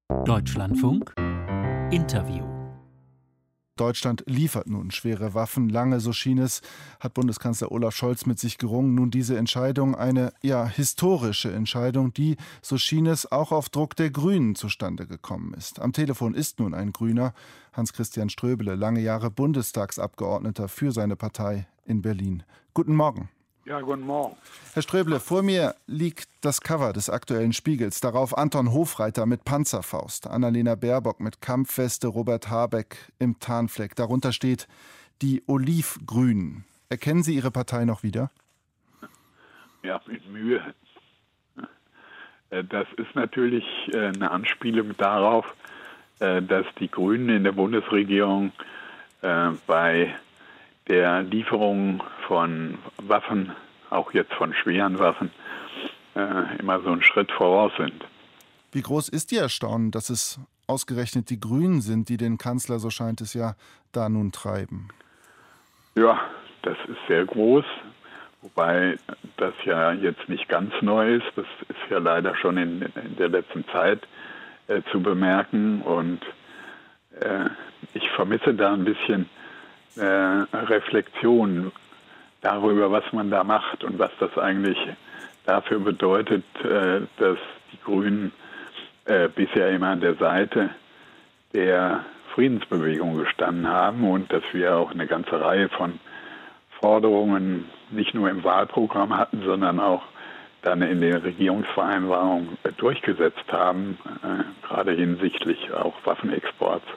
Deutschlandfunk Interview. Deutschland liefert nun schwere Waffen. Lange, so schien es, hat Bundeskanzler Olaf Scholz mit sich gerungen. Nun diese Entscheidung, eine historische Entscheidung, die, so schien es, auch auf Druck der Grünen zustande gekommen ist. Am Telefon ist nun ein Grüner, Hans-Christian Ströbele, lange Jahre Bundestagsabgeordneter für seine Partei in Berlin. Guten Morgen. Ja, guten Morgen. Herr Ströbele, vor mir liegt das Cover des aktuellen Spiegels. Darauf Anton Hofreiter mit Panzerfaust, Annalena Baerbock mit Kampfweste, Robert Habeck im Tarnfleck. Darunter steht die Olivgrünen. Erkennen Sie Ihre Partei noch wieder? Ja, mit Mühe. Das ist natürlich eine Anspielung darauf, dass die Grünen in der Bundesregierung bei der Lieferung von Waffen, auch jetzt von schweren Waffen, immer so einen Schritt voraus sind. Wie groß ist Ihr Erstaunen, dass es ausgerechnet die Grünen sind, die den Kanzler, so scheint es ja, da nun treiben? Ja, das ist sehr groß, wobei das ja jetzt nicht ganz neu ist. Das ist ja leider schon in der letzten Zeit zu bemerken. Und ich vermisse da ein bisschen Reflexion darüber, was man da macht und was das eigentlich dafür bedeutet, dass die Grünen bisher immer an der Seite der Friedensbewegung gestanden haben und dass wir auch eine ganze Reihe von Forderungen nicht nur im Wahlprogramm hatten, sondern auch dann in den Regierungsvereinbarungen durchgesetzt haben, gerade hinsichtlich auch Waffenexports.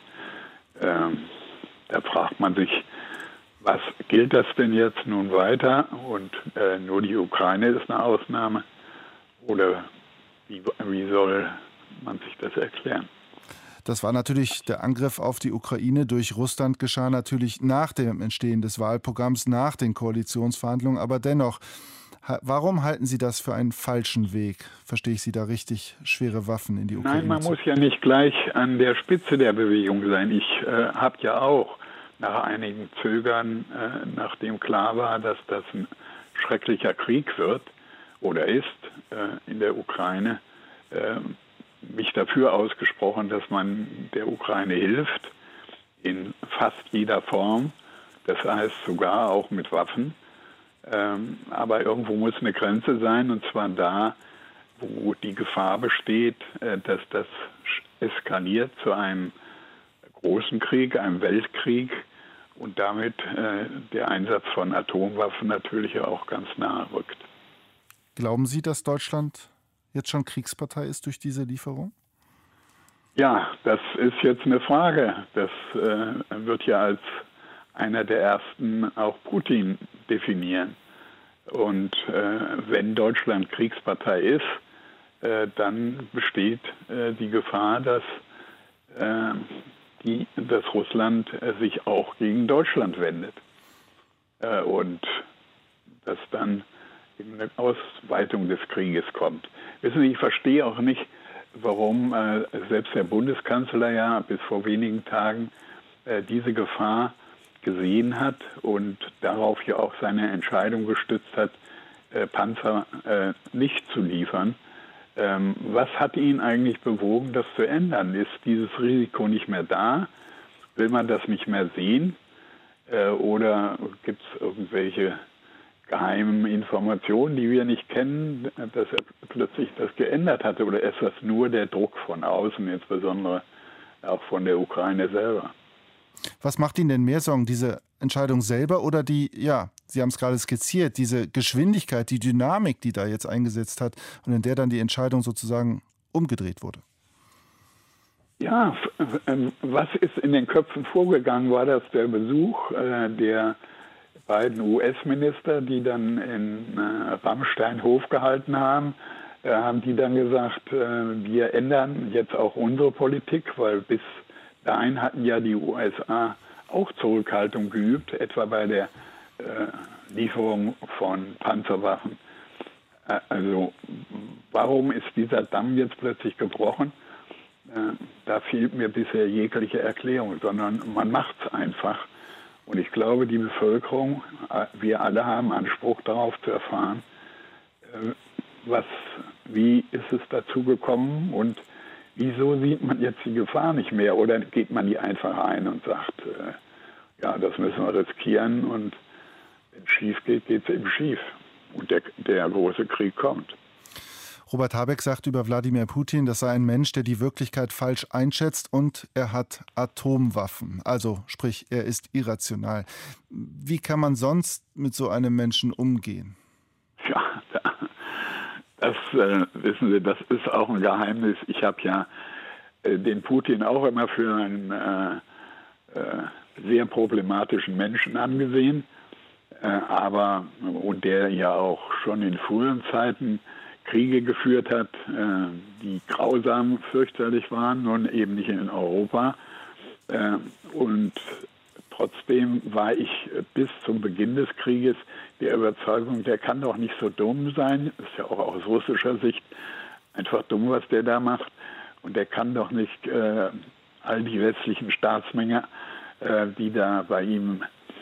Da fragt man sich, was gilt das denn jetzt nun weiter? Und nur die Ukraine ist eine Ausnahme? Oder wie soll man sich das erklären? Das war natürlich der Angriff auf die Ukraine durch Russland, geschah natürlich nach dem Entstehen des Wahlprogramms, nach den Koalitionsverhandlungen. Aber dennoch, warum halten Sie das für einen falschen Weg? Verstehe ich Sie da richtig, schwere Waffen in die Ukraine? Nein, man muss ja nicht gleich an der Spitze der Bewegung sein. Ich habe ja auch nach einigen Zögern, nachdem klar war, dass das ein schrecklicher Krieg wird oder ist in der Ukraine, mich dafür ausgesprochen, dass man der Ukraine hilft, in fast jeder Form, das heißt sogar auch mit Waffen. Aber irgendwo muss eine Grenze sein, und zwar da, wo die Gefahr besteht, dass das eskaliert zu einem großen Krieg, einem Weltkrieg, und damit der Einsatz von Atomwaffen natürlich auch ganz nahe rückt. Glauben Sie, dass Deutschland jetzt schon Kriegspartei ist durch diese Lieferung? Ja, das ist jetzt eine Frage. Das wird ja als einer der ersten auch Putin definieren. Und wenn Deutschland Kriegspartei ist, dann besteht die Gefahr, dass Russland sich auch gegen Deutschland wendet und dass dann eben eine Ausweitung des Krieges kommt. Wissen Sie, ich verstehe auch nicht, warum selbst der Bundeskanzler ja bis vor wenigen Tagen diese Gefahr gesehen hat und darauf ja auch seine Entscheidung gestützt hat, Panzer nicht zu liefern. Was hat ihn eigentlich bewogen, das zu ändern? Ist dieses Risiko nicht mehr da? Will man das nicht mehr sehen? Oder gibt es irgendwelche geheimen Informationen, die wir nicht kennen, dass er plötzlich das geändert hatte? Oder ist das nur der Druck von außen, insbesondere auch von der Ukraine selber? Was macht Ihnen denn mehr Sorgen, diese Entscheidung selber oder die, Sie haben es gerade skizziert, diese Geschwindigkeit, die Dynamik, die da jetzt eingesetzt hat und in der dann die Entscheidung sozusagen umgedreht wurde? Ja, was ist in den Köpfen vorgegangen? War das der Besuch der beiden US-Minister, die dann in Ramstein Hof gehalten haben? Haben die dann gesagt, wir ändern jetzt auch unsere Politik, weil bis dahin hatten ja die USA auch Zurückhaltung geübt, etwa bei der Lieferung von Panzerwaffen. Also warum ist dieser Damm jetzt plötzlich gebrochen? Da fehlt mir bisher jegliche Erklärung, sondern man macht es einfach. Und ich glaube, die Bevölkerung, wir alle haben Anspruch darauf zu erfahren, wie ist es dazu gekommen und wieso sieht man jetzt die Gefahr nicht mehr? Oder geht man die einfach ein und sagt, ja, das müssen wir riskieren und wenn es schief geht, geht es eben schief. Und der große Krieg kommt. Robert Habeck sagt über Wladimir Putin, das sei ein Mensch, der die Wirklichkeit falsch einschätzt und er hat Atomwaffen. Also sprich, er ist irrational. Wie kann man sonst mit so einem Menschen umgehen? Ja, das wissen Sie, das ist auch ein Geheimnis. Ich habe ja den Putin auch immer für einen sehr problematischen Menschen angesehen, und der ja auch schon in früheren Zeiten Kriege geführt hat, die grausam, fürchterlich waren, nun eben nicht in Europa. Und trotzdem war ich bis zum Beginn des Krieges der Überzeugung, der kann doch nicht so dumm sein. Das ist ja auch aus russischer Sicht einfach dumm, was der da macht. Und der kann doch nicht all die westlichen Staatsmänner, die da bei ihm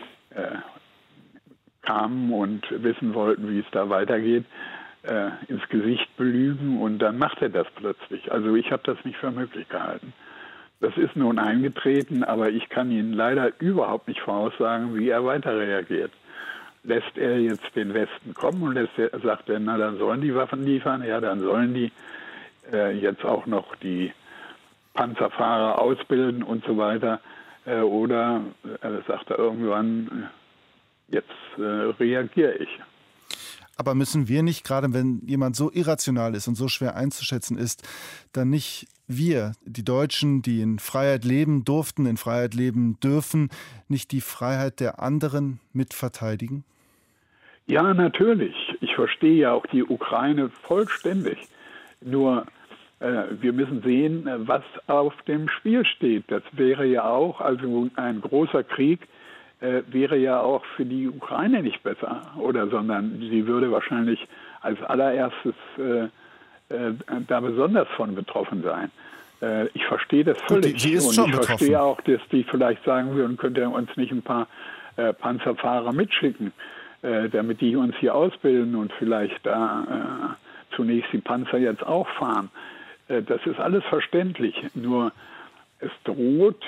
kamen und wissen wollten, wie es da weitergeht, ins Gesicht belügen, und dann macht er das plötzlich. Also ich habe das nicht für möglich gehalten. Das ist nun eingetreten, aber ich kann Ihnen leider überhaupt nicht voraussagen, wie er weiter reagiert. Lässt er jetzt den Westen kommen und sagt er, na dann sollen die Waffen liefern, ja dann sollen die jetzt auch noch die Panzerfahrer ausbilden und so weiter, oder sagt er irgendwann, jetzt reagiere ich. Aber müssen wir nicht, gerade wenn jemand so irrational ist und so schwer einzuschätzen ist, dann nicht wir, die Deutschen, die in Freiheit leben durften, in Freiheit leben dürfen, nicht die Freiheit der anderen mitverteidigen? Ja, natürlich. Ich verstehe ja auch die Ukraine vollständig. Nur wir müssen sehen, was auf dem Spiel steht. Das wäre ja auch, also ein großer Krieg, wäre ja auch für die Ukraine nicht besser, sondern sie würde wahrscheinlich als allererstes da besonders von betroffen sein. Ich verstehe das völlig. Sie ist schon betroffen. Ich verstehe auch, dass die vielleicht sagen würden, könnt ihr uns nicht ein paar Panzerfahrer mitschicken, damit die uns hier ausbilden und vielleicht da zunächst die Panzer jetzt auch fahren. Das ist alles verständlich. Nur es droht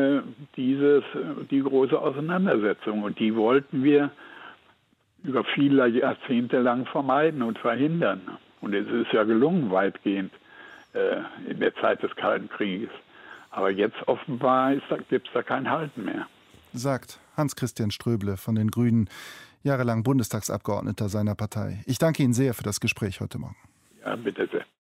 die große Auseinandersetzung, und die wollten wir über viele Jahrzehnte lang vermeiden und verhindern. Und es ist ja gelungen, weitgehend in der Zeit des Kalten Krieges. Aber jetzt offenbar gibt es da kein Halten mehr. Sagt Hans-Christian Ströbele von den Grünen, jahrelang Bundestagsabgeordneter seiner Partei. Ich danke Ihnen sehr für das Gespräch heute Morgen. Ja, bitte sehr.